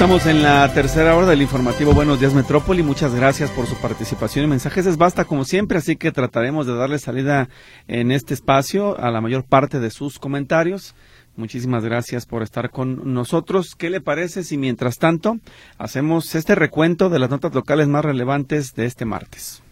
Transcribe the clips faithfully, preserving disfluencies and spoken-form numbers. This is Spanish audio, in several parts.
Estamos en la tercera hora del informativo Buenos Días Metrópoli. Muchas gracias por su participación y mensajes. Es basta como siempre, así que trataremos de darle salida en este espacio a la mayor parte de sus comentarios. Muchísimas gracias por estar con nosotros. ¿Qué le parece si mientras tanto hacemos este recuento de las notas locales más relevantes de este martes?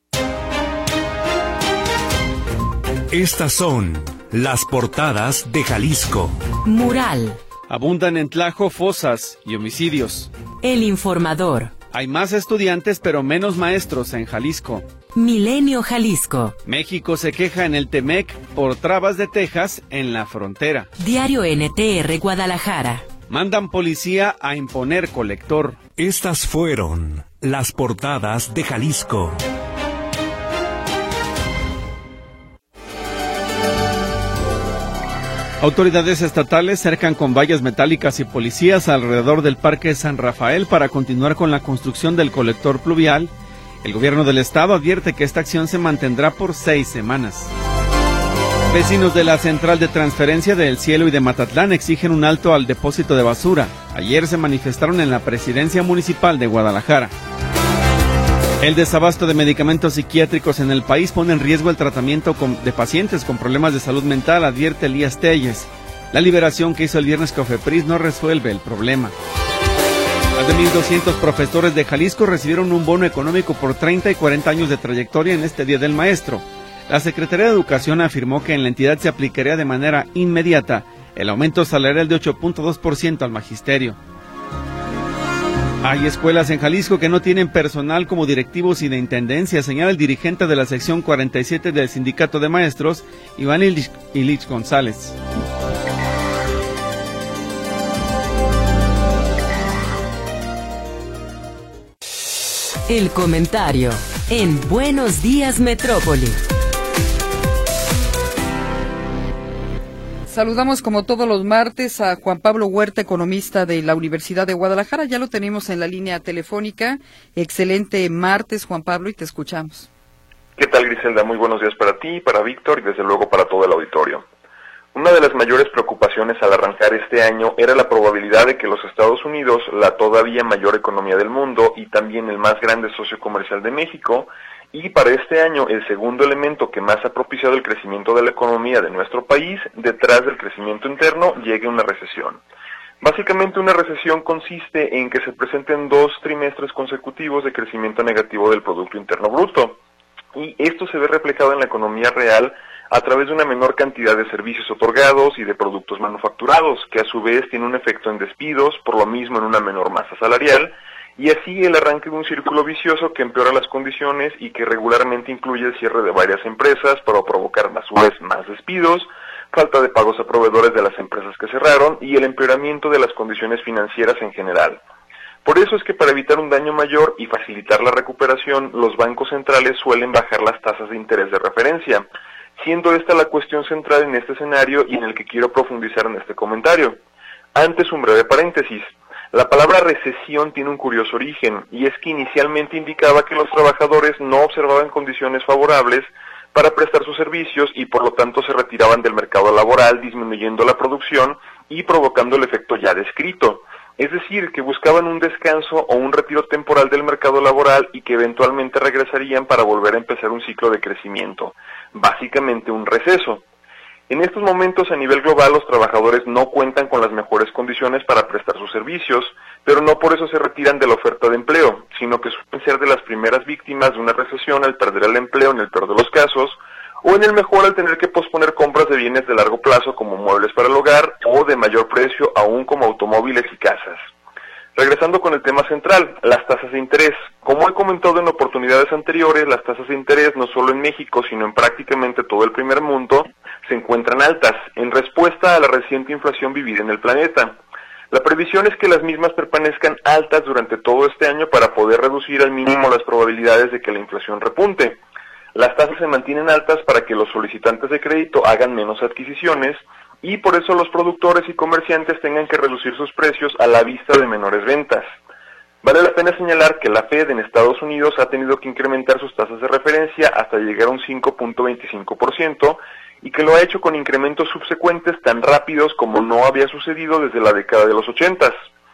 Estas son las portadas de Jalisco. Mural. Abundan en Tlajo fosas y homicidios. El Informador. Hay más estudiantes pero menos maestros en Jalisco. Milenio Jalisco. México se queja en el Temec por trabas de Texas en la frontera. Diario N T R Guadalajara. Mandan policía a imponer colector. Estas fueron las portadas de Jalisco. Autoridades estatales cercan con vallas metálicas y policías alrededor del Parque San Rafael para continuar con la construcción del colector pluvial. El gobierno del estado advierte que esta acción se mantendrá por seis semanas. Vecinos de la central de transferencia de El Cielo y de Matatlán exigen un alto al depósito de basura. Ayer se manifestaron en la presidencia municipal de Guadalajara. El desabasto de medicamentos psiquiátricos en el país pone en riesgo el tratamiento con, de pacientes con problemas de salud mental, advierte Elías Telles. La liberación que hizo el viernes Cofepris no resuelve el problema. Más de mil doscientos profesores de Jalisco recibieron un bono económico por treinta y cuarenta años de trayectoria en este Día del Maestro. La Secretaría de Educación afirmó que en la entidad se aplicaría de manera inmediata el aumento salarial de ocho punto dos por ciento al magisterio. Hay escuelas en Jalisco que no tienen personal como directivos y de intendencia, señala el dirigente de la sección cuarenta y siete del Sindicato de Maestros, Iván Ilich, Ilich González. El comentario en Buenos Días Metrópoli. Saludamos como todos los martes a Juan Pablo Huerta, economista de la Universidad de Guadalajara. Ya lo tenemos en la línea telefónica. Excelente martes, Juan Pablo, y te escuchamos. ¿Qué tal, Griselda? Muy buenos días para ti, para Víctor y desde luego para todo el auditorio. Una de las mayores preocupaciones al arrancar este año era la probabilidad de que los Estados Unidos, la todavía mayor economía del mundo y también el más grande socio comercial de México, y para este año el segundo elemento que más ha propiciado el crecimiento de la economía de nuestro país, detrás del crecimiento interno, llegue una recesión. Básicamente una recesión consiste en que se presenten dos trimestres consecutivos de crecimiento negativo del Producto Interno Bruto, y esto se ve reflejado en la economía real a través de una menor cantidad de servicios otorgados y de productos manufacturados, que a su vez tiene un efecto en despidos, por lo mismo en una menor masa salarial, y así el arranque de un círculo vicioso que empeora las condiciones y que regularmente incluye el cierre de varias empresas para provocar a su vez más despidos, falta de pagos a proveedores de las empresas que cerraron y el empeoramiento de las condiciones financieras en general. Por eso es que para evitar un daño mayor y facilitar la recuperación, los bancos centrales suelen bajar las tasas de interés de referencia, siendo esta la cuestión central en este escenario y en el que quiero profundizar en este comentario. Antes un breve paréntesis. La palabra recesión tiene un curioso origen, y es que inicialmente indicaba que los trabajadores no observaban condiciones favorables para prestar sus servicios y por lo tanto se retiraban del mercado laboral, disminuyendo la producción y provocando el efecto ya descrito. Es decir, que buscaban un descanso o un retiro temporal del mercado laboral y que eventualmente regresarían para volver a empezar un ciclo de crecimiento, básicamente un receso. En estos momentos a nivel global los trabajadores no cuentan con las mejores condiciones para prestar sus servicios, pero no por eso se retiran de la oferta de empleo, sino que suelen ser de las primeras víctimas de una recesión al perder el empleo en el peor de los casos, o en el mejor al tener que posponer compras de bienes de largo plazo como muebles para el hogar o de mayor precio aún como automóviles y casas. Regresando con el tema central, las tasas de interés. Como he comentado en oportunidades anteriores, las tasas de interés no solo en México, sino en prácticamente todo el primer mundo, se encuentran altas, en respuesta a la reciente inflación vivida en el planeta. La previsión es que las mismas permanezcan altas durante todo este año para poder reducir al mínimo las probabilidades de que la inflación repunte. Las tasas se mantienen altas para que los solicitantes de crédito hagan menos adquisiciones, y por eso los productores y comerciantes tengan que reducir sus precios a la vista de menores ventas. Vale la pena señalar que la Fed en Estados Unidos ha tenido que incrementar sus tasas de referencia hasta llegar a un cinco punto veinticinco por ciento y que lo ha hecho con incrementos subsecuentes tan rápidos como no había sucedido desde la década de los ochentas.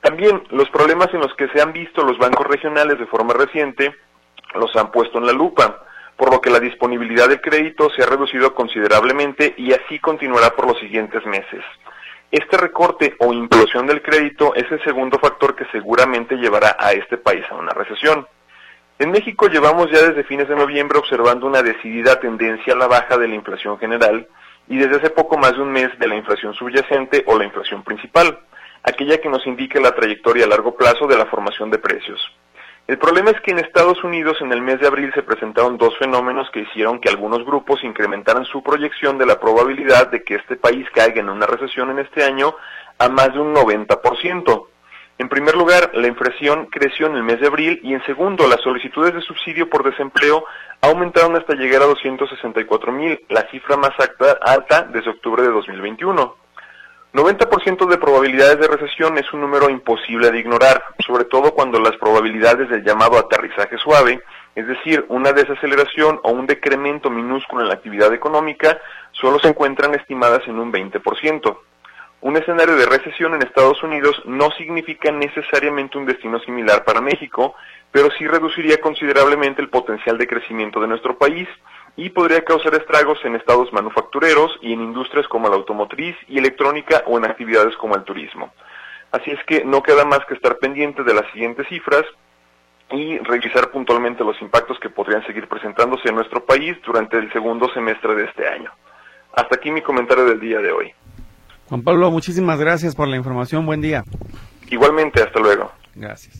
También los problemas en los que se han visto los bancos regionales de forma reciente los han puesto en la lupa, por lo que la disponibilidad del crédito se ha reducido considerablemente y así continuará por los siguientes meses. Este recorte o implosión del crédito es el segundo factor que seguramente llevará a este país a una recesión. En México llevamos ya desde fines de noviembre observando una decidida tendencia a la baja de la inflación general y desde hace poco más de un mes de la inflación subyacente o la inflación principal, aquella que nos indica la trayectoria a largo plazo de la formación de precios. El problema es que en Estados Unidos en el mes de abril se presentaron dos fenómenos que hicieron que algunos grupos incrementaran su proyección de la probabilidad de que este país caiga en una recesión en este año a más de un noventa por ciento. En primer lugar, la inflación creció en el mes de abril y en segundo, las solicitudes de subsidio por desempleo aumentaron hasta llegar a doscientos sesenta y cuatro mil, la cifra más alta, alta desde octubre de dos mil veintiuno. noventa por ciento de probabilidades de recesión es un número imposible de ignorar, sobre todo cuando las probabilidades del llamado aterrizaje suave, es decir, una desaceleración o un decremento minúsculo en la actividad económica, solo se encuentran estimadas en un veinte por ciento. Un escenario de recesión en Estados Unidos no significa necesariamente un destino similar para México, pero sí reduciría considerablemente el potencial de crecimiento de nuestro país y podría causar estragos en estados manufactureros y en industrias como la automotriz y electrónica o en actividades como el turismo. Así es que no queda más que estar pendiente de las siguientes cifras y revisar puntualmente los impactos que podrían seguir presentándose en nuestro país durante el segundo semestre de este año. Hasta aquí mi comentario del día de hoy. Juan Pablo, muchísimas gracias por la información. Buen día. Igualmente, hasta luego. Gracias.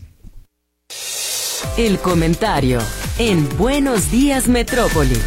El comentario en Buenos Días Metrópoli.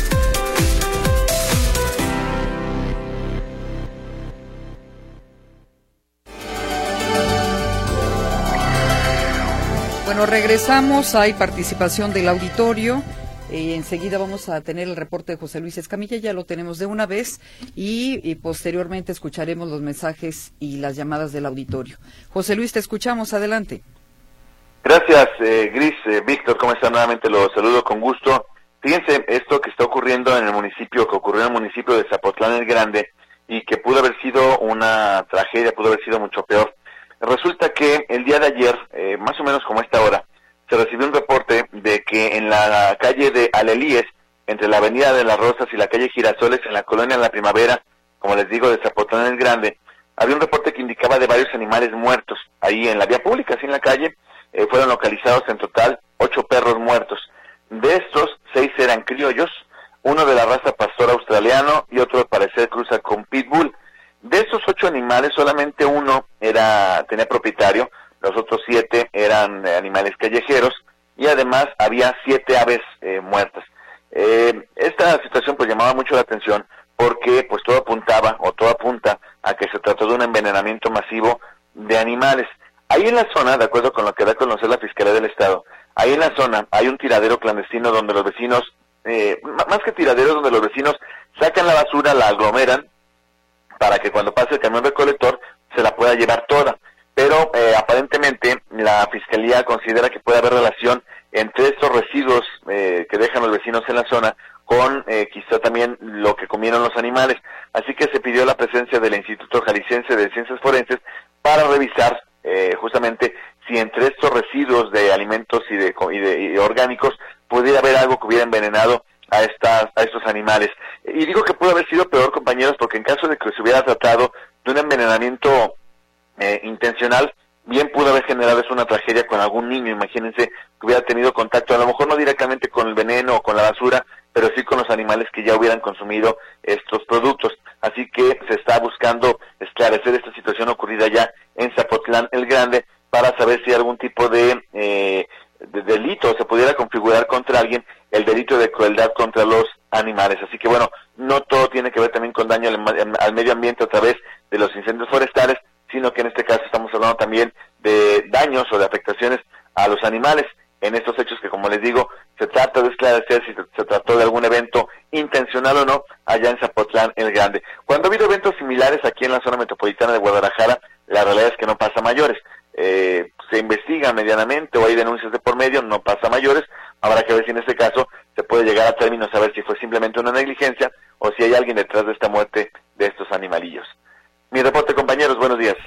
Bueno, regresamos, hay participación del auditorio. Eh, enseguida vamos a tener el reporte de José Luis Escamilla, ya lo tenemos de una vez, y, y posteriormente escucharemos los mensajes y las llamadas del auditorio. José Luis, te escuchamos, adelante. Gracias, eh, Gris. Eh, Víctor, ¿cómo está? Nuevamente los saludo con gusto. Fíjense, esto que está ocurriendo en el municipio, que ocurrió en el municipio de Zapotlán el Grande, y que pudo haber sido una tragedia, pudo haber sido mucho peor. Resulta que el día de ayer, eh, más o menos como a esta hora, se recibió un reporte de que en la calle de Alelíes, entre la avenida de las Rosas y la calle Girasoles, en la colonia La Primavera, como les digo, de Zapotlán el Grande, había un reporte que indicaba de varios animales muertos ahí en la vía pública, así en la calle. Eh, fueron localizados en total ocho perros muertos. De estos, seis eran criollos, uno de la raza pastor australiano y otro al parecer cruza con pitbull. De estos ocho animales, solamente uno era tenía propietario, los otros siete eran eh, animales callejeros y además había siete aves eh, muertas. Eh, esta situación pues llamaba mucho la atención porque pues todo apuntaba o todo apunta a que se trató de un envenenamiento masivo de animales. Ahí en la zona, de acuerdo con lo que da a conocer la Fiscalía del Estado, ahí en la zona hay un tiradero clandestino donde los vecinos, eh, más que tiraderos, donde los vecinos sacan la basura, la aglomeran, para que cuando pase el camión recolector se la pueda llevar toda. Pero eh, aparentemente la Fiscalía considera que puede haber relación entre estos residuos eh, que dejan los vecinos en la zona con eh, quizá también lo que comieron los animales. Así que se pidió la presencia del Instituto Jalisciense de Ciencias Forenses para revisar eh, justamente si entre estos residuos de alimentos y de, y de y orgánicos pudiera haber algo que hubiera envenenado a estas a estos animales. Y digo que pudo haber sido peor, compañeros, porque en caso de que se hubiera tratado de un envenenamiento eh, intencional, bien pudo haber generado eso una tragedia con algún niño. Imagínense que hubiera tenido contacto, a lo mejor no directamente con el veneno o con la basura, pero sí con los animales que ya hubieran consumido estos productos. Así que se está buscando esclarecer esta situación ocurrida ya en Zapotlán el Grande para saber si algún tipo de, eh, de delito se pudiera configurar contra alguien, el delito de crueldad contra los animales. Así que bueno, no todo tiene que ver también con daño al, al medio ambiente a través de los incendios forestales, sino que en este caso estamos hablando también de daños o de afectaciones a los animales en estos hechos que, como les digo, se trata de esclarecer si se, se trató de algún evento intencional o no allá en Zapotlán el Grande. Cuando ha habido eventos similares aquí en la zona metropolitana de Guadalajara, la realidad es que no pasa a mayores. Eh, se investiga medianamente o hay denuncias de por medio, no pasa a mayores. Habrá que ver si en este caso se puede llegar a término, saber si fue simplemente una negligencia o si hay alguien detrás de esta muerte de estos animalillos. Mi reporte, compañeros, buenos días.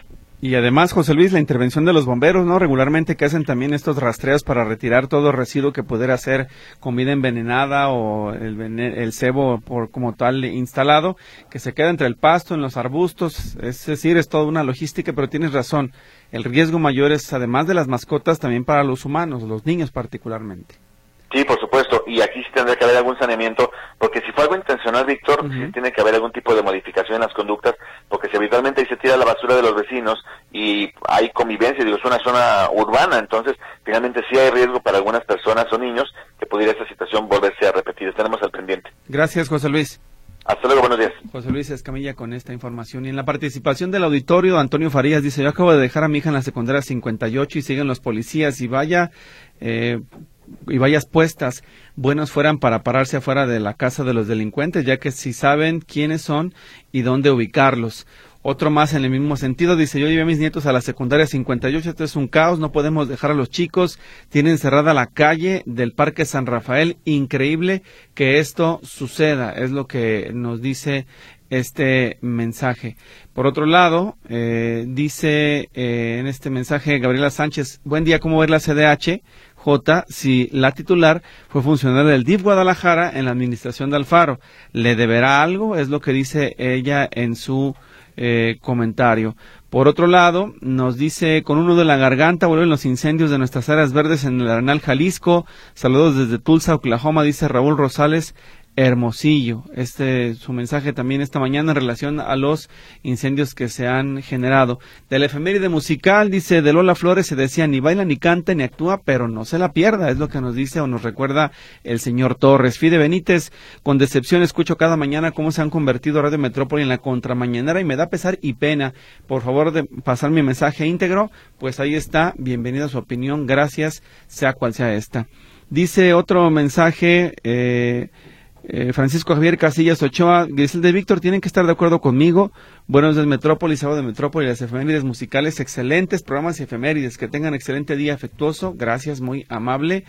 Y además, José Luis, la intervención de los bomberos, ¿no? Regularmente que hacen también estos rastreos para retirar todo residuo que pudiera ser comida envenenada o el, el cebo por como tal instalado, que se queda entre el pasto, en los arbustos, es decir, es toda una logística, pero tienes razón, el riesgo mayor es, además de las mascotas, también para los humanos, los niños particularmente. Sí, por supuesto, y aquí sí tendría que haber algún saneamiento, porque si fue algo intencional, Víctor, uh-huh. sí tiene que haber algún tipo de modificación en las conductas, porque si habitualmente ahí se tira la basura de los vecinos y hay convivencia, digo, es una zona urbana, entonces finalmente sí hay riesgo para algunas personas o niños que pudiera esta situación volverse a repetir. Estaremos al pendiente. Gracias, José Luis. Hasta luego, buenos días. José Luis Escamilla con esta información. Y en la participación del auditorio, Antonio Farías dice, yo acabo de dejar a mi hija en la secundaria cincuenta y ocho y siguen los policías y vaya... Eh, y vallas puestas, buenos fueran para pararse afuera de la casa de los delincuentes, ya que si saben quiénes son y dónde ubicarlos. Otro más en el mismo sentido, dice, yo llevé a mis nietos a la secundaria cincuenta y ocho, esto es un caos, no podemos dejar a los chicos, tienen cerrada la calle del Parque San Rafael, increíble que esto suceda, es lo que nos dice este mensaje. Por otro lado, eh, dice eh, en este mensaje Gabriela Sánchez, buen día, ¿cómo ver la C D H? J, si la titular fue funcionaria del D I F Guadalajara en la administración de Alfaro, ¿le deberá algo? Es lo que dice ella en su eh, comentario. Por otro lado, nos dice, con uno de la garganta vuelven los incendios de nuestras áreas verdes en el Arenal Jalisco, saludos desde Tulsa, Oklahoma, dice Raúl Rosales Hermosillo. Este su mensaje también esta mañana en relación a los incendios que se han generado. De la efeméride musical, dice, de Lola Flores se decía, ni baila, ni canta, ni actúa, pero no se la pierda, es lo que nos dice o nos recuerda el señor Torres. Fide Benítez, con decepción escucho cada mañana cómo se han convertido Radio Metrópoli en la contramañanera y me da pesar y pena. Por favor de pasar mi mensaje íntegro, pues ahí está, bienvenida a su opinión, gracias, sea cual sea esta. Dice otro mensaje, eh, Eh, Francisco Javier Casillas Ochoa, Griselda y Víctor tienen que estar de acuerdo conmigo. Buenos días Metrópolis, sábado de Metrópolis, las efemérides musicales, excelentes programas y efemérides, que tengan excelente día afectuoso, gracias, muy amable.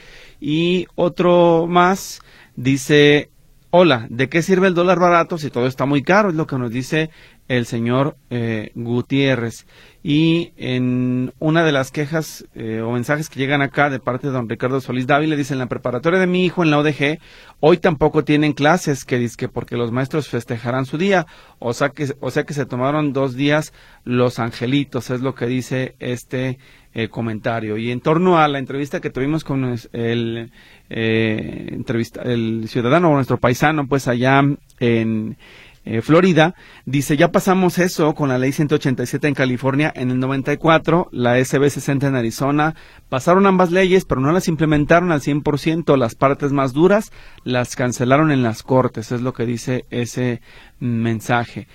Y otro más, dice, hola, ¿de qué sirve el dólar barato si todo está muy caro? Es lo que nos dice el señor eh, Gutiérrez. Y en una de las quejas eh, o mensajes que llegan acá de parte de don Ricardo Solís Dávila, dice, en la preparatoria de mi hijo en la O D G, hoy tampoco tienen clases, que dice que porque los maestros festejarán su día, o sea que, o sea que se tomaron dos días los angelitos, es lo que dice este eh, comentario. Y en torno a la entrevista que tuvimos con el, eh, entrevista, el ciudadano o nuestro paisano, pues allá en... Eh, Florida, dice, ya pasamos eso con la ley ciento ochenta y siete en California en el noventa y cuatro, la S B sesenta en Arizona, pasaron ambas leyes, pero no las implementaron al cien por ciento, las partes más duras las cancelaron en las cortes, es lo que dice ese mensaje.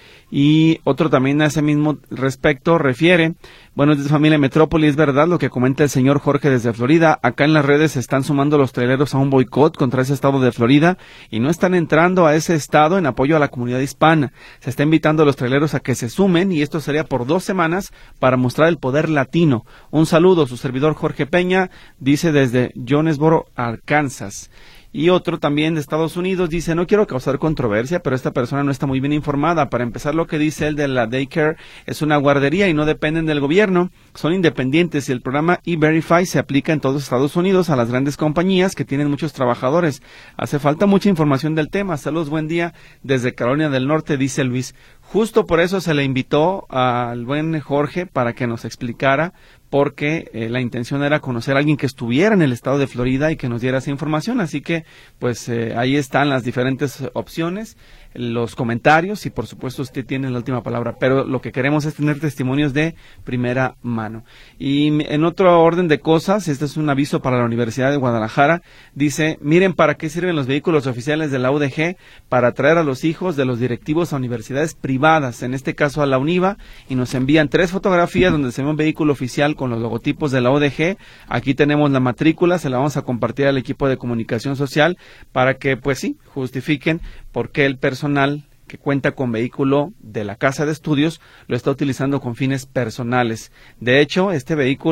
Y otro también a ese mismo respecto refiere, bueno, desde familia Metrópoli, es verdad lo que comenta el señor Jorge desde Florida, acá en las redes se están sumando los traileros a un boicot contra ese estado de Florida y no están entrando a ese estado en apoyo a la comunidad hispana, se está invitando a los traileros a que se sumen y esto sería por dos semanas para mostrar el poder latino. Un saludo, su servidor Jorge Peña, dice desde Jonesboro, Arkansas. Y otro también de Estados Unidos dice, no quiero causar controversia, pero esta persona no está muy bien informada. Para empezar, lo que dice él de la daycare es una guardería y no dependen del gobierno, son independientes y el programa E-Verify se aplica en todos Estados Unidos a las grandes compañías que tienen muchos trabajadores. Hace falta mucha información del tema. Saludos, buen día desde Carolina del Norte, dice Luis. Justo por eso se le invitó al buen Jorge para que nos explicara, porque eh, la intención era conocer a alguien que estuviera en el estado de Florida y que nos diera esa información, así que pues eh, ahí están las diferentes opciones, los comentarios y por supuesto usted tiene la última palabra, pero lo que queremos es tener testimonios de primera mano. Y en otro orden de cosas, este es un aviso para la Universidad de Guadalajara, dice, miren para qué sirven los vehículos oficiales de la U D G, para traer a los hijos de los directivos a universidades privadas, en este caso a la UNIVA, y nos envían tres fotografías donde se ve un vehículo oficial con los logotipos de la U D G, aquí tenemos la matrícula, se la vamos a compartir al equipo de comunicación social para que pues sí, justifiquen por qué el personal que cuenta con vehículo de la casa de estudios lo está utilizando con fines personales. De hecho, este vehículo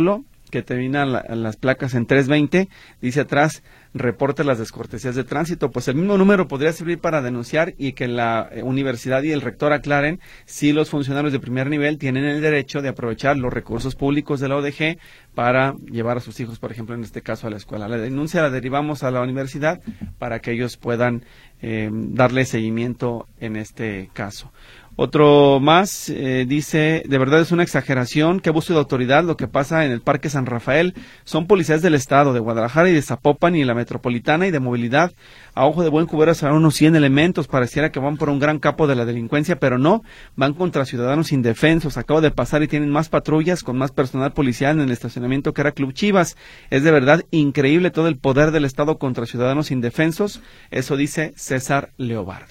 que terminan la, las placas en trescientos veinte, dice atrás, reporte las descortesías de tránsito. Pues el mismo número podría servir para denunciar y que la eh, universidad y el rector aclaren si los funcionarios de primer nivel tienen el derecho de aprovechar los recursos públicos de la O D G para llevar a sus hijos, por ejemplo, en este caso a la escuela. La denuncia la derivamos a la universidad para que ellos puedan eh, darle seguimiento en este caso. Otro más, eh, dice, de verdad es una exageración, qué abuso de autoridad lo que pasa en el Parque San Rafael. Son policías del estado, de Guadalajara y de Zapopan y la metropolitana y de movilidad. A ojo de buen cubero serán unos cien elementos, pareciera que van por un gran capo de la delincuencia, pero no, van contra ciudadanos indefensos. Acabo de pasar y tienen más patrullas con más personal policial en el estacionamiento que era Club Chivas. Es de verdad increíble todo el poder del estado contra ciudadanos indefensos. Eso dice César Leobardo.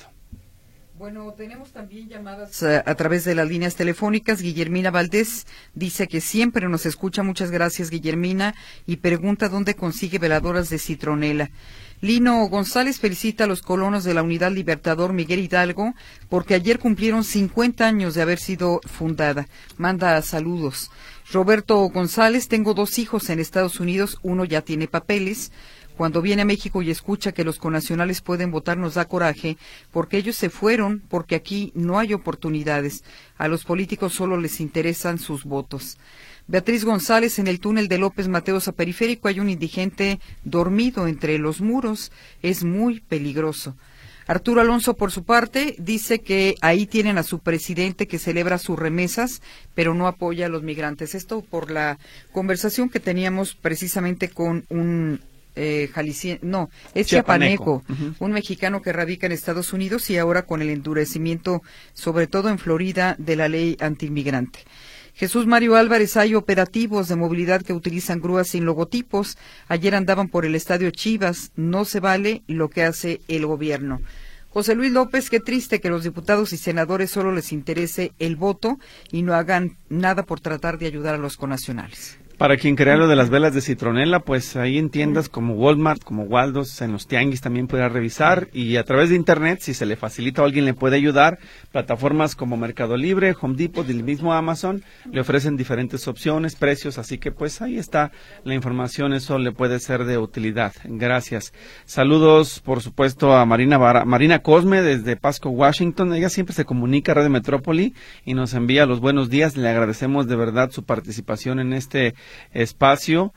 Bueno, tenemos también llamadas a, a través de las líneas telefónicas. Guillermina Valdés dice que siempre nos escucha. Muchas gracias, Guillermina. Y pregunta dónde consigue veladoras de citronela. Lino González felicita a los colonos de la Unidad Libertador Miguel Hidalgo porque ayer cumplieron cincuenta años de haber sido fundada. Manda saludos. Roberto González, tengo dos hijos en Estados Unidos. Uno ya tiene papeles. Cuando viene a México y escucha que los connacionales pueden votar, nos da coraje, porque ellos se fueron, porque aquí no hay oportunidades. A los políticos solo les interesan sus votos. Beatriz González, en el túnel de López Mateos a Periférico hay un indigente dormido entre los muros. Es muy peligroso. Arturo Alonso, por su parte, dice que ahí tienen a su presidente que celebra sus remesas, pero no apoya a los migrantes. Esto por la conversación que teníamos precisamente con un... Eh, Jalisci- no, es chiapaneco, uh-huh. Un mexicano que radica en Estados Unidos y ahora con el endurecimiento, sobre todo en Florida, de la ley antiinmigrante. Jesús Mario Álvarez, hay operativos de movilidad que utilizan grúas sin logotipos. Ayer andaban por el estadio Chivas, no se vale lo que hace el gobierno. José Luis López, qué triste que los diputados y senadores solo les interese el voto y no hagan nada por tratar de ayudar a los connacionales. Para quien crea lo de las velas de citronela, pues ahí en tiendas como Walmart, como Waldos, en los tianguis también podrá revisar, y a través de internet, si se le facilita o alguien le puede ayudar, plataformas como Mercado Libre, Home Depot y el mismo Amazon le ofrecen diferentes opciones, precios, así que pues ahí está la información, eso le puede ser de utilidad. Gracias. Saludos, por supuesto, a Marina Bar- Marina Cosme desde Pasco, Washington. Ella siempre se comunica a Radio Metrópoli y nos envía los buenos días. Le agradecemos de verdad su participación en este espacio.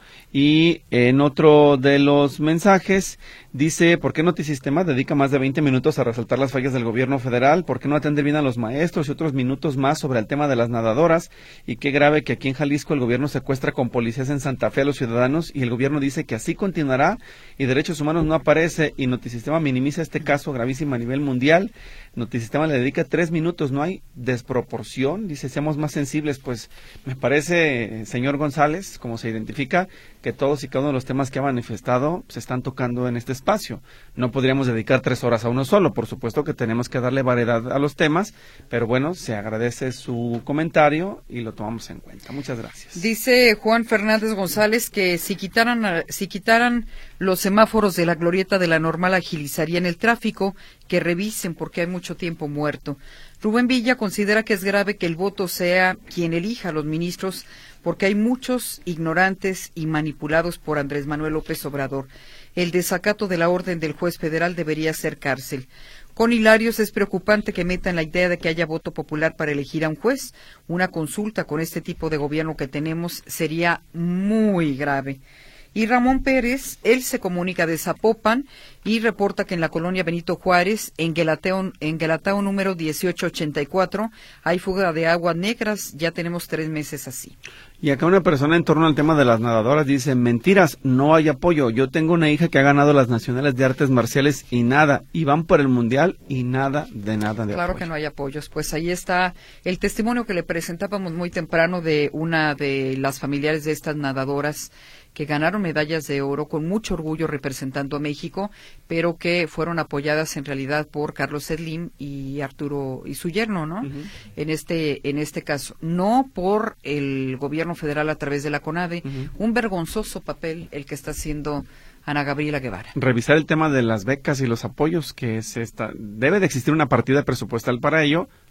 Y en otro de los mensajes dice, ¿por qué Notisistema dedica más de veinte minutos a resaltar las fallas del gobierno federal? ¿Por qué no atender bien a los maestros y otros minutos más sobre el tema de las nadadoras? Y qué grave que aquí en Jalisco el gobierno secuestra con policías en Santa Fe a los ciudadanos y el gobierno dice que así continuará y Derechos Humanos no aparece y Notisistema minimiza este caso gravísimo a nivel mundial. Notisistema le dedica tres minutos, no hay desproporción, dice, seamos más sensibles. Pues me parece, señor González, como se identifica, que todos y cada uno de los temas que ha manifestado se están tocando en este espacio. No podríamos dedicar tres horas a uno solo, por supuesto que tenemos que darle variedad a los temas, pero bueno, se agradece su comentario y lo tomamos en cuenta. Muchas gracias. Dice Juan Fernández González que si quitaran, si quitaran los semáforos de la glorieta de la Normal agilizarían el tráfico, que revisen porque hay mucho tiempo muerto. Rubén Villa considera que es grave que el voto sea quien elija a los ministros porque hay muchos ignorantes y manipulados por Andrés Manuel López Obrador. El desacato de la orden del juez federal debería ser cárcel. Con Hilarios, es preocupante que metan la idea de que haya voto popular para elegir a un juez. Una consulta con este tipo de gobierno que tenemos sería muy grave. Y Ramón Pérez, él se comunica de Zapopan y reporta que en la colonia Benito Juárez, en Guelatao, en Guelatao número dieciocho ochenta y cuatro, hay fuga de aguas negras, ya tenemos tres meses así. Y acá una persona en torno al tema de las nadadoras dice, mentiras, no hay apoyo. Yo tengo una hija que ha ganado las nacionales de artes marciales y nada, y van por el mundial y nada de nada de Claro apoyo. que no hay apoyos, pues ahí está el testimonio que le presentábamos muy temprano de una de las familiares de estas nadadoras que ganaron medallas de oro con mucho orgullo representando a México, pero que fueron apoyadas en realidad por Carlos Slim y Arturo y su yerno, ¿no? Uh-huh. En este en este caso, no por el gobierno federal a través de la CONADE, uh-huh. Un vergonzoso papel el que está haciendo Ana Gabriela Guevara. Revisar el tema de las becas y los apoyos, que es esta, debe de existir una partida presupuestal para ello,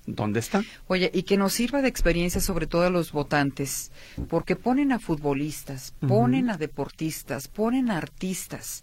¿dónde está? Oye, y que nos sirva de experiencia sobre todo a los votantes, porque ponen a futbolistas, ponen uh-huh. a deportistas, ponen a artistas,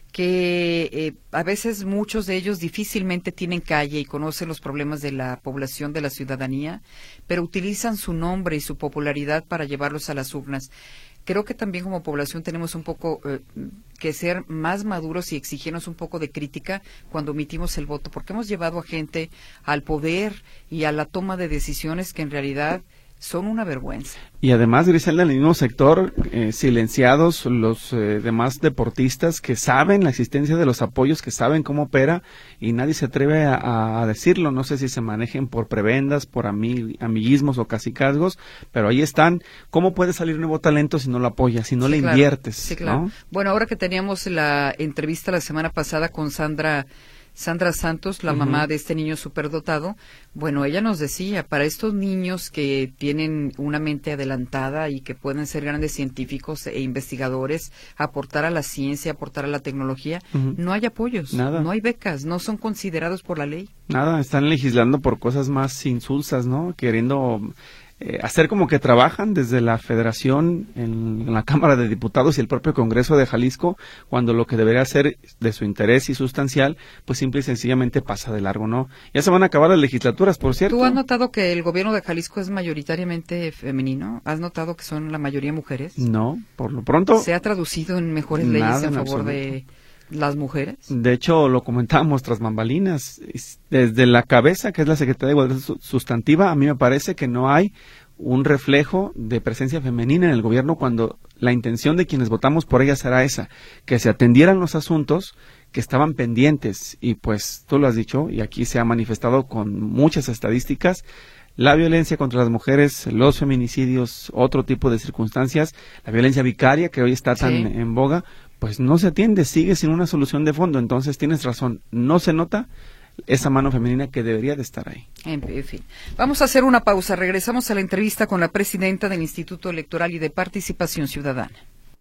que eh, a veces muchos de ellos difícilmente tienen calle y conocen los problemas de la población, de la ciudadanía, pero utilizan su nombre y su popularidad para llevarlos a las urnas. Creo que también como población tenemos un poco eh, que ser más maduros y exigirnos un poco de crítica cuando emitimos el voto, porque hemos llevado a gente al poder y a la toma de decisiones que en realidad son una vergüenza. Y además, Griselda, en el mismo sector, eh, silenciados los eh, demás deportistas que saben la existencia de los apoyos, que saben cómo opera, y nadie se atreve a, a decirlo. No sé si se manejen por prebendas, por amig amiguismos o cacicazgos, pero ahí están. ¿Cómo puede salir nuevo talento si no lo apoyas, si no sí, le claro. inviertes? Sí, claro. ¿no? Bueno, ahora que teníamos la entrevista la semana pasada con Sandra Sandra Santos, la uh-huh. mamá de este niño superdotado, bueno, ella nos decía, para estos niños que tienen una mente adelantada y que pueden ser grandes científicos e investigadores, aportar a la ciencia, aportar a la tecnología, uh-huh. no hay apoyos, Nada. no hay becas, no son considerados por la ley. Nada, están legislando por cosas más insulsas, ¿no? Queriendo Eh, hacer como que trabajan desde la Federación en, en la Cámara de Diputados y el propio Congreso de Jalisco, cuando lo que debería ser de su interés y sustancial, pues simple y sencillamente pasa de largo, ¿no? Ya se van a acabar las legislaturas, por cierto. ¿Tú has notado que el gobierno de Jalisco es mayoritariamente femenino? ¿Has notado que son la mayoría mujeres? No, por lo pronto. ¿Se ha traducido en mejores leyes en favor de las mujeres? De hecho, lo comentábamos tras bambalinas. Desde la cabeza, que es la Secretaría de Igualdad Sustantiva, a mí me parece que no hay un reflejo de presencia femenina en el gobierno, cuando la intención de quienes votamos por ella será esa, que se atendieran los asuntos que estaban pendientes. Y pues tú lo has dicho, y aquí se ha manifestado con muchas estadísticas, la violencia contra las mujeres, los feminicidios, otro tipo de circunstancias, la violencia vicaria que hoy está tan sí. en boga, pues no se atiende, sigue sin una solución de fondo. Entonces tienes razón, no se nota esa mano femenina que debería de estar ahí. En fin, vamos a hacer una pausa, regresamos a la entrevista con la presidenta del Instituto Electoral y de Participación Ciudadana.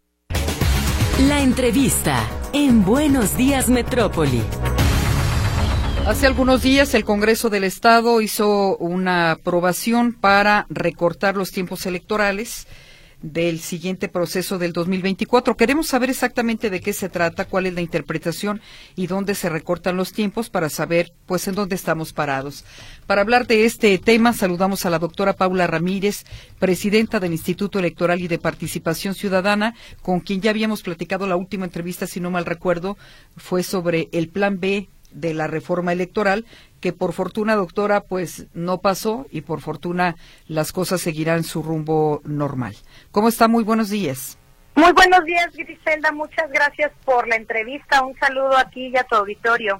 La entrevista en Buenos Días Metrópoli. Hace algunos días el Congreso del Estado hizo una aprobación para recortar los tiempos electorales del siguiente proceso del dos mil veinticuatro. Queremos saber exactamente de qué se trata, cuál es la interpretación y dónde se recortan los tiempos para saber, pues, en dónde estamos parados. Para hablar de este tema, saludamos a la doctora Paula Ramírez, presidenta del Instituto Electoral y de Participación Ciudadana, con quien ya habíamos platicado la última entrevista, si no mal recuerdo, fue sobre el Plan B de la reforma electoral, que por fortuna, doctora, pues no pasó, y por fortuna las cosas seguirán su rumbo normal. ¿Cómo está? Muy buenos días. Muy buenos días, Griselda. Muchas gracias por la entrevista. Un saludo a ti y a tu auditorio.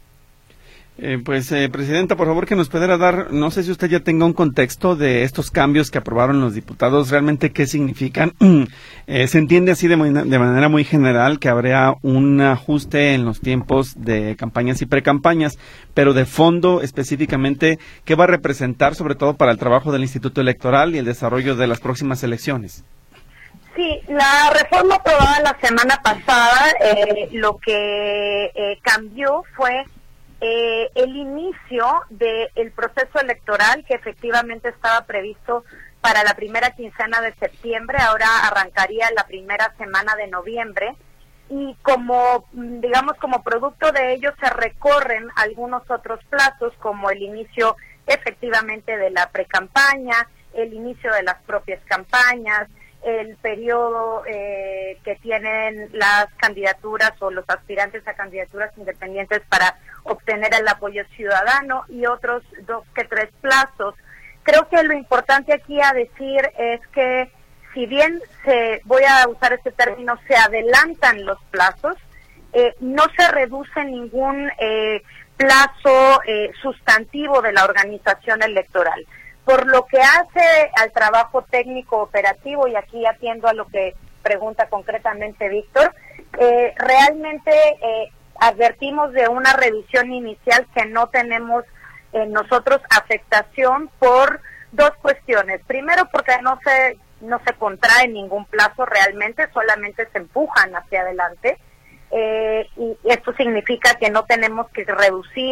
Eh, pues, eh, Presidenta, por favor, que nos pudiera dar, no sé si usted ya tenga un contexto de estos cambios que aprobaron los diputados, realmente qué significan. eh, se entiende así de, de manera muy general que habría un ajuste en los tiempos de campañas y precampañas, pero de fondo, específicamente, ¿qué va a representar, sobre todo para el trabajo del Instituto Electoral y el desarrollo de las próximas elecciones? Sí, la reforma aprobada la semana pasada, eh, lo que eh, cambió fue Eh, el inicio del proceso electoral, que efectivamente estaba previsto para la primera quincena de septiembre, ahora arrancaría la primera semana de noviembre, y como, digamos, como producto de ello se recorren algunos otros plazos, como el inicio efectivamente de la precampaña, el inicio de las propias campañas, el periodo eh, que tienen las candidaturas o los aspirantes a candidaturas independientes para obtener el apoyo ciudadano, y otros dos que tres plazos. Creo que lo importante aquí a decir es que, si bien se, voy a usar este término, se adelantan los plazos, eh, no se reduce ningún eh, plazo eh, sustantivo de la organización electoral. Por lo que hace al trabajo técnico operativo, y aquí atiendo a lo que pregunta concretamente Víctor, eh, realmente eh, advertimos de una revisión inicial que no tenemos eh, nosotros afectación por dos cuestiones. Primero, porque no se no se contrae ningún plazo realmente, solamente se empujan hacia adelante, eh, y esto significa que no tenemos que reducir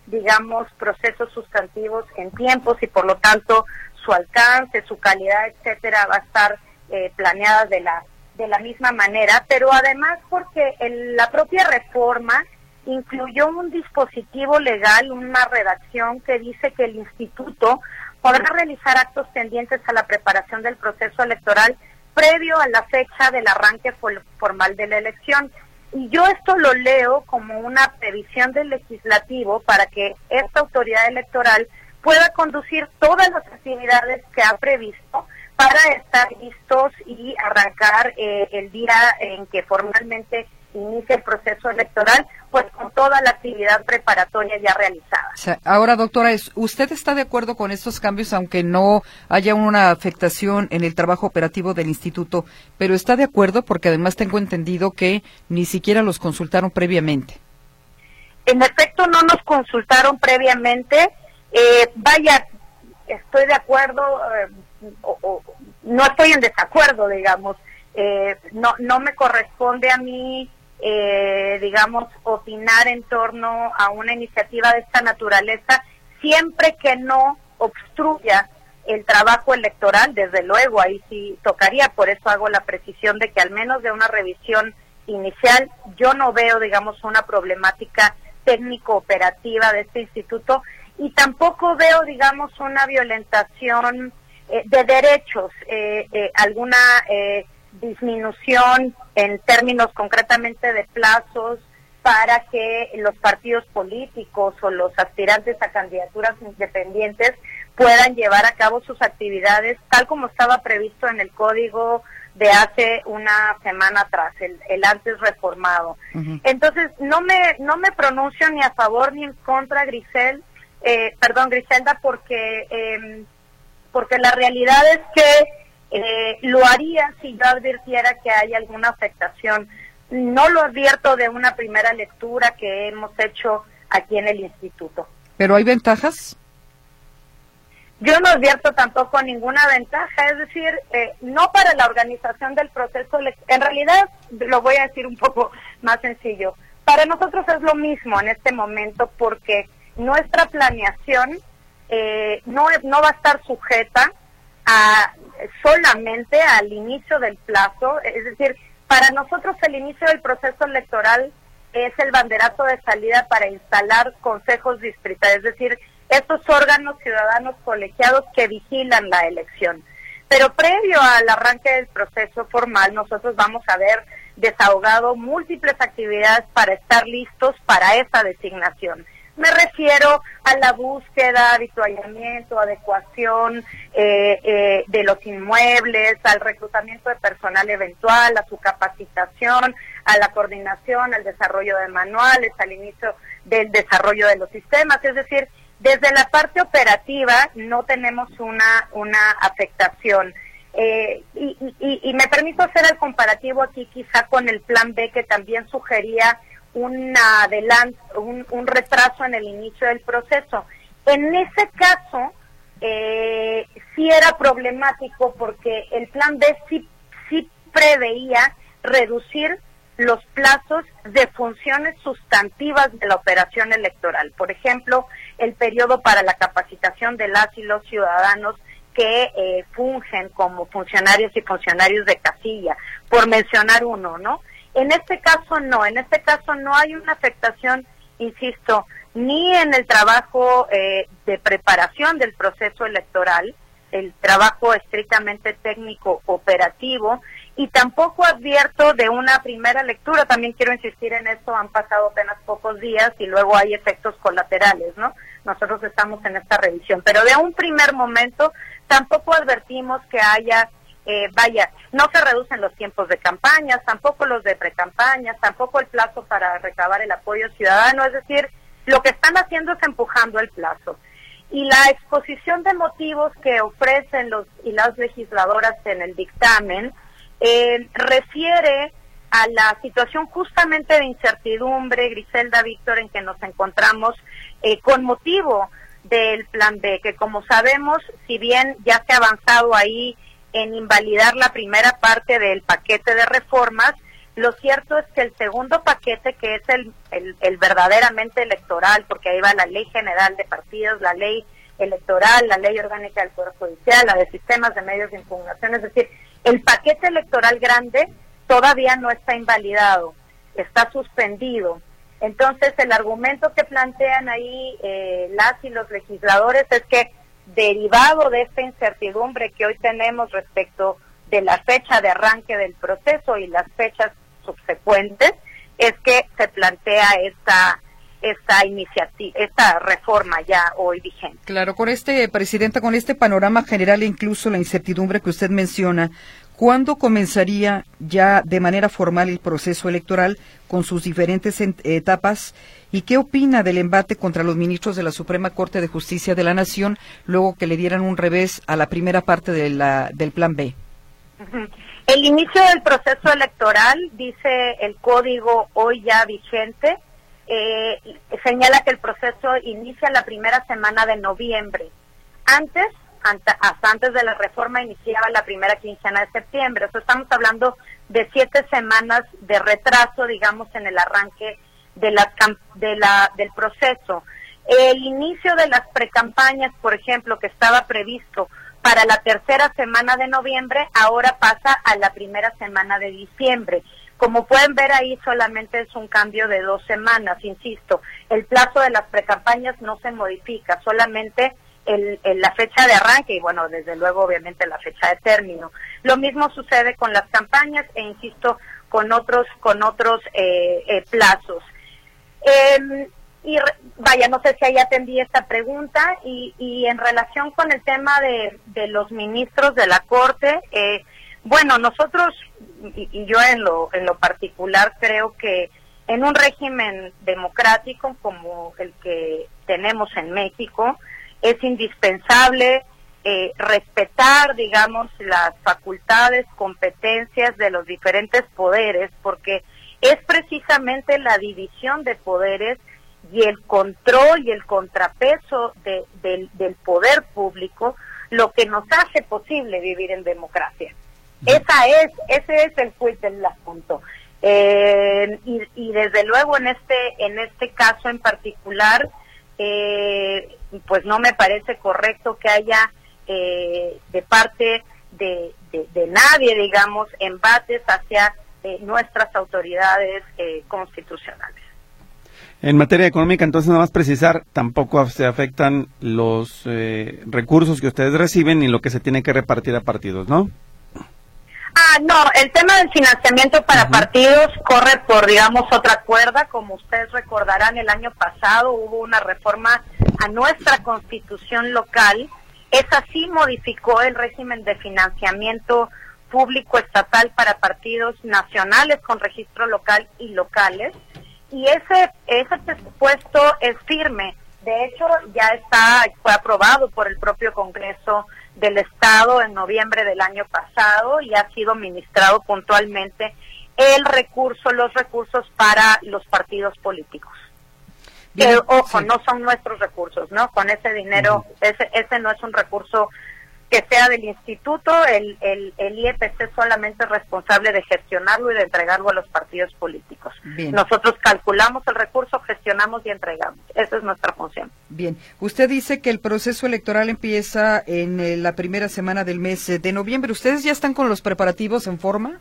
digamos, procesos sustantivos en tiempos y por lo tanto su alcance, su calidad, etcétera, va a estar eh, planeada de la de la misma manera, pero además porque el, la propia reforma incluyó un dispositivo legal, una redacción que dice que el instituto podrá realizar actos tendientes a la preparación del proceso electoral previo a la fecha del arranque for, formal de la elección. Y yo esto lo leo como una previsión del legislativo para que esta autoridad electoral pueda conducir todas las actividades que ha previsto para estar listos y arrancar eh, el día en que formalmente inicia el proceso electoral, pues con toda la actividad preparatoria ya realizada. O sea, ahora, doctora, ¿usted está de acuerdo con estos cambios, aunque no haya una afectación en el trabajo operativo del instituto, pero está de acuerdo porque además tengo entendido que ni siquiera los consultaron previamente? En efecto, no nos consultaron previamente. Eh, vaya, estoy de acuerdo, eh, o, o, no estoy en desacuerdo, digamos. Eh, no, no me corresponde a mí, eh, digamos, opinar en torno a una iniciativa de esta naturaleza, siempre que no obstruya el trabajo electoral. Desde luego, ahí sí tocaría, por eso hago la precisión de que al menos de una revisión inicial, yo no veo, digamos, una problemática técnico-operativa de este instituto, y tampoco veo, digamos, una violentación eh, de derechos, eh, eh, alguna eh, disminución en términos concretamente de plazos para que los partidos políticos o los aspirantes a candidaturas independientes puedan llevar a cabo sus actividades tal como estaba previsto en el código de hace una semana atrás, el, el antes reformado. Uh-huh. Entonces, no me no me pronuncio ni a favor ni en contra, Grisel, eh, perdón, Griselda, porque eh, porque la realidad es que eh, lo haría si yo advirtiera que hay alguna afectación. No lo advierto de una primera lectura que hemos hecho aquí en el instituto. ¿Pero hay ventajas? Yo no advierto tampoco ninguna ventaja, es decir, eh, no para la organización del proceso, en realidad lo voy a decir un poco más sencillo, para nosotros es lo mismo en este momento porque nuestra planeación eh, no, no va a estar sujeta a solamente al inicio del plazo, es decir, para nosotros el inicio del proceso electoral es el banderazo de salida para instalar consejos distritales, es decir, estos órganos ciudadanos colegiados que vigilan la elección. Pero previo al arranque del proceso formal, nosotros vamos a haber desahogado múltiples actividades para estar listos para esa designación. Me refiero a la búsqueda, habituallamiento, adecuación eh, eh, de los inmuebles, al reclutamiento de personal eventual, a su capacitación, a la coordinación, al desarrollo de manuales, al inicio del desarrollo de los sistemas. Es decir, desde la parte operativa no tenemos una, una afectación. Eh, y, y, y me permito hacer el comparativo aquí quizá con el plan B, que también sugería un adelanto, un, un retraso en el inicio del proceso. En ese caso, eh, sí era problemático porque el plan B sí, sí preveía reducir los plazos de funciones sustantivas de la operación electoral. Por ejemplo, el periodo para la capacitación de las y los ciudadanos que eh, fungen como funcionarios y funcionarios de casilla, por mencionar uno, ¿no? En este caso no, en este caso no hay una afectación, insisto, ni en el trabajo eh, de preparación del proceso electoral, el trabajo estrictamente técnico operativo, y tampoco advierto de una primera lectura. También quiero insistir en esto, han pasado apenas pocos días y luego hay efectos colaterales, ¿no? Nosotros estamos en esta revisión, pero de un primer momento tampoco advertimos que haya, eh, vaya, no se reducen los tiempos de campañas, tampoco los de precampañas, tampoco el plazo para recabar el apoyo ciudadano, es decir, lo que están haciendo es empujando el plazo. Y la exposición de motivos que ofrecen los y las legisladoras en el dictamen eh, refiere a la situación justamente de incertidumbre, Griselda, Víctor, en que nos encontramos eh, con motivo del plan B, que como sabemos, si bien ya se ha avanzado ahí en invalidar la primera parte del paquete de reformas, Lo cierto es que el segundo paquete, que es el, el, el verdaderamente electoral, porque ahí va la Ley General de Partidos, la Ley Electoral, la Ley Orgánica del Poder Judicial, la de Sistemas de Medios de Impugnación, es decir, el paquete electoral grande todavía no está invalidado, está suspendido. Entonces, el argumento que plantean ahí eh, las y los legisladores es que, derivado de esta incertidumbre que hoy tenemos respecto de la fecha de arranque del proceso y las fechas subsecuentes, es que se plantea esta esta iniciativa, esta reforma ya hoy vigente. Claro, con este, Presidenta, con este panorama general e incluso la incertidumbre que usted menciona, ¿cuándo comenzaría ya de manera formal el proceso electoral con sus diferentes etapas? ¿Y qué opina del embate contra los ministros de la Suprema Corte de Justicia de la Nación luego que le dieran un revés a la primera parte de la, del Plan B? Uh-huh. El inicio del proceso electoral, dice el código hoy ya vigente, eh, señala que el proceso inicia la primera semana de noviembre. Antes, hasta antes de la reforma, iniciaba la primera quincena de septiembre. O sea, estamos hablando de siete semanas de retraso, digamos, en el arranque de la, de la, del proceso. El inicio de las precampañas, por ejemplo, que estaba previsto para la tercera semana de noviembre, ahora pasa a la primera semana de diciembre. Como pueden ver ahí, solamente es un cambio de dos semanas, insisto. El plazo de las precampañas no se modifica, solamente el, el, la fecha de arranque y, bueno, desde luego, obviamente, la fecha de término. Lo mismo sucede con las campañas e, insisto, con otros con otros eh, eh, plazos. Eh, y vaya, no sé si ahí atendí esta pregunta, y, y en relación con el tema de, de los ministros de la Corte, eh, bueno, nosotros, y, y yo en lo, en lo particular creo que en un régimen democrático como el que tenemos en México, es indispensable eh, respetar, digamos, las facultades, competencias de los diferentes poderes, porque es precisamente la división de poderes y el control y el contrapeso de, de, del poder público lo que nos hace posible vivir en democracia. Esa es, ese es el quid del asunto. Eh, y, y desde luego en este, en este caso en particular, eh, pues no me parece correcto que haya eh, de parte de, de, de nadie, digamos, embates hacia eh, nuestras autoridades eh, constitucionales. En materia económica, entonces, nada más precisar, tampoco se afectan los eh, recursos que ustedes reciben ni lo que se tiene que repartir a partidos, ¿no? Ah, no, el tema del financiamiento para uh-huh. partidos corre por, digamos, otra cuerda. Como ustedes recordarán, el año pasado hubo una reforma a nuestra constitución local. Esa sí modificó el régimen de financiamiento público estatal para partidos nacionales con registro local y locales. Y ese ese presupuesto es firme. De hecho, ya está, fue aprobado por el propio Congreso del Estado en noviembre del año pasado y ha sido ministrado puntualmente el recurso, los recursos para los partidos políticos. Bien, que, ojo, sí. no son nuestros recursos, ¿no? Con ese dinero, uh-huh. ese ese no es un recurso que sea del instituto, el, el, el I E P C solamente es responsable de gestionarlo y de entregarlo a los partidos políticos. Bien. Nosotros calculamos el recurso, gestionamos y entregamos. Esa es nuestra función. Bien. Usted dice que el proceso electoral empieza en eh, la primera semana del mes de noviembre. ¿Ustedes ya están con los preparativos en forma?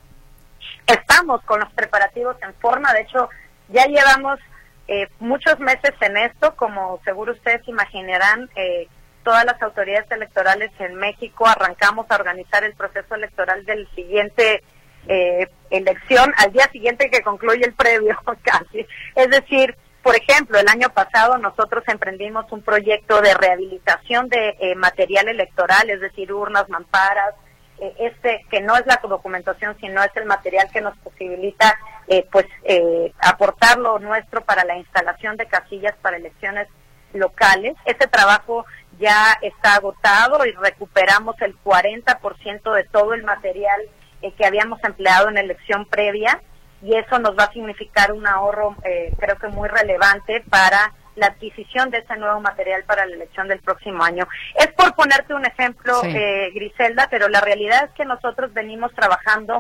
Estamos con los preparativos en forma. De hecho, ya llevamos eh, muchos meses en esto. Como seguro ustedes imaginarán, eh, todas las autoridades electorales en México arrancamos a organizar el proceso electoral del siguiente eh, elección, al día siguiente que concluye el previo, casi. Es decir, por ejemplo, el año pasado nosotros emprendimos un proyecto de rehabilitación de eh, material electoral, es decir, urnas, mamparas, eh, este que no es la documentación, sino es el material que nos posibilita eh, pues eh, aportar lo nuestro para la instalación de casillas para elecciones locales. Ese trabajo ya está agotado y recuperamos el cuarenta por ciento de todo el material eh, que habíamos empleado en la elección previa, y eso nos va a significar un ahorro eh, creo que muy relevante para la adquisición de ese nuevo material para la elección del próximo año. Es por ponerte un ejemplo, sí. eh, Griselda, pero la realidad es que nosotros venimos trabajando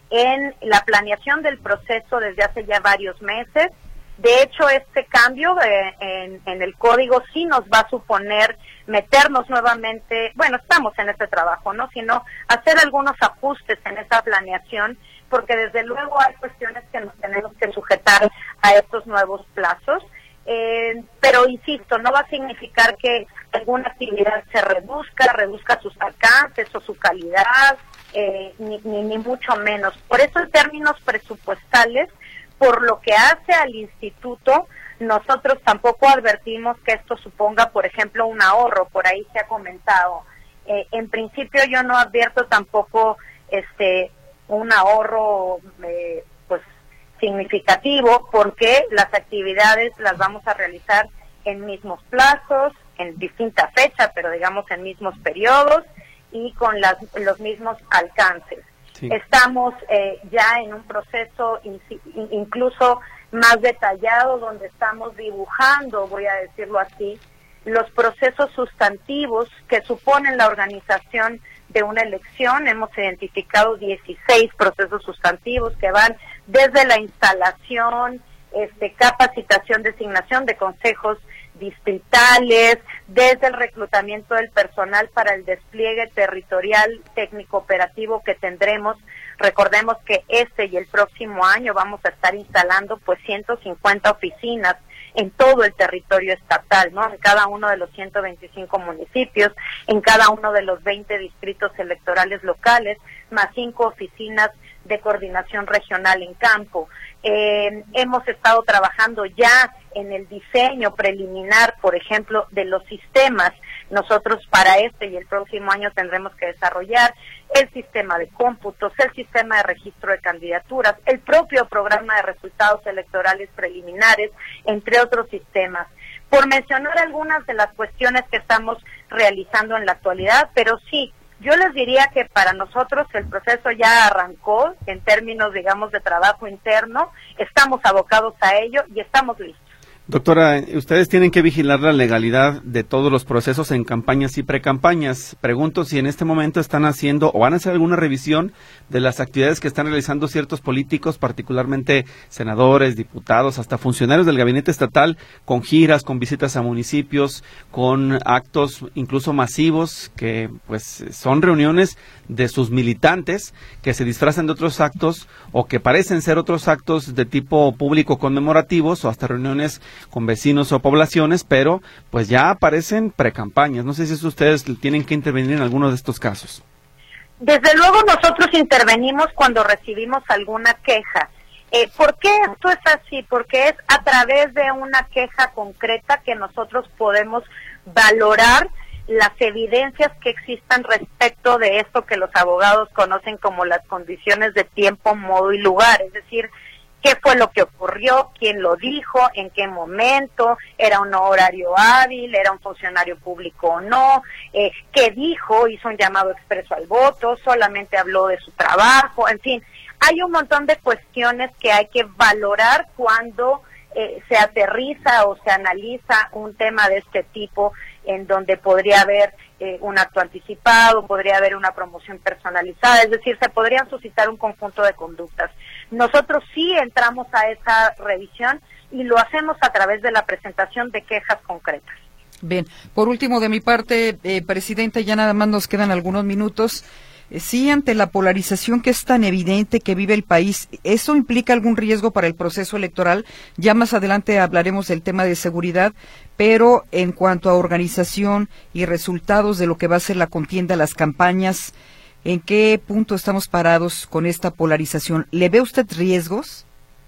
en la planeación del proceso desde hace ya varios meses. De hecho, este cambio eh, en, en el código sí nos va a suponer meternos nuevamente, bueno, estamos en este trabajo, ¿no? Sino hacer algunos ajustes en esa planeación, porque desde luego hay cuestiones que nos tenemos que sujetar a estos nuevos plazos. Eh, pero insisto, no va a significar que alguna actividad se reduzca, reduzca sus alcances o su calidad, eh, ni, ni, ni mucho menos. Por eso en términos presupuestales, por lo que hace al instituto, nosotros tampoco advertimos que esto suponga, por ejemplo, un ahorro, por ahí se ha comentado. Eh, en principio yo no advierto tampoco este un ahorro eh, pues significativo, porque las actividades las vamos a realizar en mismos plazos, en distintas fechas, pero digamos en mismos periodos y con las, los mismos alcances. Sí. Estamos eh, ya en un proceso in, in, incluso más detallado, donde estamos dibujando, voy a decirlo así, los procesos sustantivos que suponen la organización de una elección. Hemos identificado dieciséis procesos sustantivos que van desde la instalación, este, capacitación, designación de consejos distritales, desde el reclutamiento del personal para el despliegue territorial técnico operativo que tendremos. Recordemos que este y el próximo año vamos a estar instalando pues ciento cincuenta oficinas en todo el territorio estatal, ¿no? En cada uno de los ciento veinticinco municipios, en cada uno de los veinte distritos electorales locales, más cinco oficinas de coordinación regional en campo. Eh, hemos estado trabajando ya en el diseño preliminar, por ejemplo, de los sistemas. Nosotros para este y el próximo año tendremos que desarrollar el sistema de cómputos, el sistema de registro de candidaturas, el propio programa de resultados electorales preliminares, entre otros sistemas. Por mencionar algunas de las cuestiones que estamos realizando en la actualidad, pero sí, yo les diría que para nosotros el proceso ya arrancó en términos, digamos, de trabajo interno, estamos abocados a ello y estamos listos. Doctora, ustedes tienen que vigilar la legalidad de todos los procesos en campañas y precampañas. Pregunto si en este momento están haciendo o van a hacer alguna revisión de las actividades que están realizando ciertos políticos, particularmente senadores, diputados, hasta funcionarios del gabinete estatal, con giras, con visitas a municipios, con actos incluso masivos, que pues son reuniones de sus militantes que se disfrazan de otros actos o que parecen ser otros actos de tipo público conmemorativos o hasta reuniones con vecinos o poblaciones, pero pues ya aparecen precampañas. No sé si ustedes tienen que intervenir en alguno de estos casos. Desde luego nosotros intervenimos cuando recibimos alguna queja. Eh, ¿Por qué esto es así? Porque es a través de una queja concreta que nosotros podemos valorar las evidencias que existan respecto de esto que los abogados conocen como las condiciones de tiempo, modo y lugar, es decir, qué fue lo que ocurrió, quién lo dijo, en qué momento, era un horario hábil, era un funcionario público o no, eh, qué dijo, hizo un llamado expreso al voto, solamente habló de su trabajo, en fin, hay un montón de cuestiones que hay que valorar cuando eh, se aterriza o se analiza un tema de este tipo, en donde podría haber eh, un acto anticipado, podría haber una promoción personalizada, es decir, se podrían suscitar un conjunto de conductas. Nosotros sí entramos a esa revisión y lo hacemos a través de la presentación de quejas concretas. Bien, por último de mi parte, eh, Presidenta, ya nada más nos quedan algunos minutos. Eh, sí, ante la polarización que es tan evidente que vive el país, ¿eso implica algún riesgo para el proceso electoral? Ya más adelante hablaremos del tema de seguridad, pero en cuanto a organización y resultados de lo que va a ser la contienda, las campañas, ¿en qué punto estamos parados con esta polarización? ¿Le ve usted riesgos?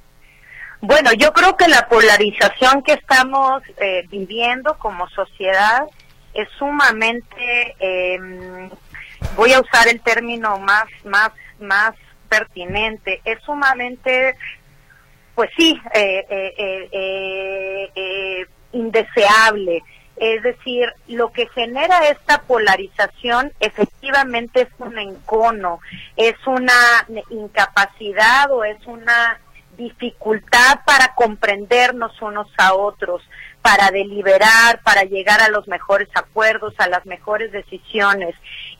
Bueno, yo creo que la polarización que estamos eh, viviendo como sociedad es sumamente, eh, voy a usar el término más, más, más pertinente, es sumamente, pues sí, eh, eh, eh, eh, eh, indeseable. Es decir, lo que genera esta polarización efectivamente es un encono, es una incapacidad o es una dificultad para comprendernos unos a otros, para deliberar, para llegar a los mejores acuerdos, a las mejores decisiones.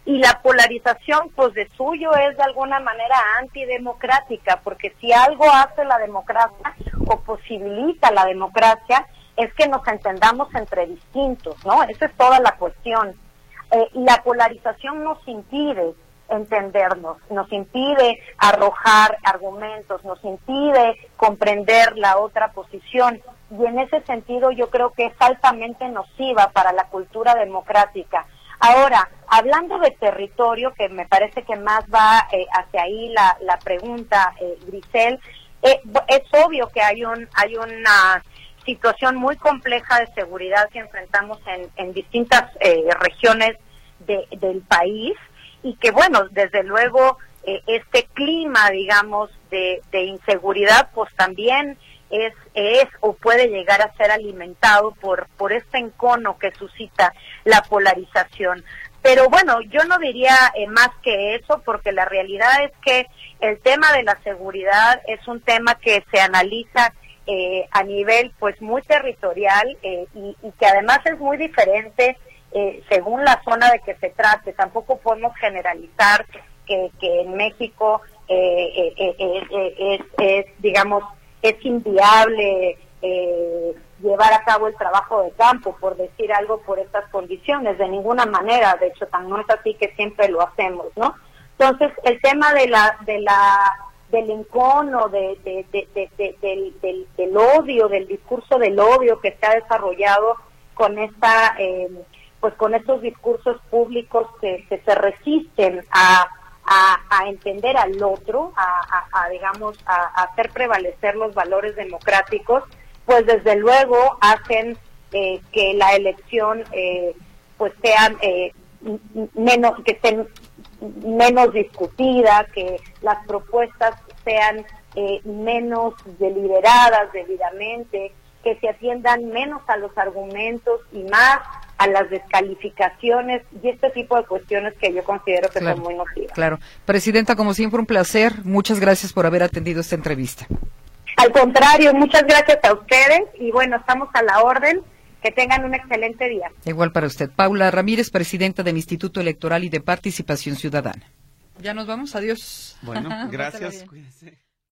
y la polarización, pues de suyo es de alguna manera antidemocrática, porque si algo hace la democracia o posibilita la democracia es que nos entendamos entre distintos, ¿no? Esa es toda la cuestión. Eh, y la polarización nos impide entendernos, nos impide arrojar argumentos, nos impide comprender la otra posición, y en ese sentido yo creo que es altamente nociva para la cultura democrática. Ahora, hablando de territorio, que me parece que más va eh, hacia ahí la, la pregunta, eh, Grisel, eh, es obvio que hay un hay una situación muy compleja de seguridad que enfrentamos en, en distintas eh, regiones de, del país, y que, bueno, desde luego, eh, este clima, digamos, de, de inseguridad, pues también es es o puede llegar a ser alimentado por por este encono que suscita la polarización. Pero bueno, yo no diría eh, más que eso, porque la realidad es que el tema de la seguridad es un tema que se analiza eh, a nivel pues muy territorial eh, y, y que además es muy diferente eh, según la zona de que se trate. Tampoco podemos generalizar que, que en México eh, eh, eh, eh, es, es, digamos, es inviable eh, llevar a cabo el trabajo de campo, por decir algo, por estas condiciones, de ninguna manera. De hecho, tan no es así que siempre lo hacemos, ¿no? Entonces, el tema de la de la del encono, de, de, de, de, de, del, del, del odio, del discurso del odio que se ha desarrollado con esta, eh, pues con estos discursos públicos que, que se resisten a A, a entender al otro, a, a, a digamos, a, a hacer prevalecer los valores democráticos, pues desde luego hacen eh, que la elección eh, pues sea eh, menos, que esté menos discutida, que las propuestas sean eh, menos deliberadas debidamente, que se atiendan menos a los argumentos y más a las descalificaciones y este tipo de cuestiones que yo considero que claro, son muy nocivas. Claro. Presidenta, como siempre, un placer. Muchas gracias por haber atendido esta entrevista. Al contrario, muchas gracias a ustedes y bueno, estamos a la orden. Que tengan un excelente día. Igual para usted. Paula Ramírez, presidenta del Instituto Electoral y de Participación Ciudadana. Ya nos vamos, adiós. Bueno, gracias. Cuídense.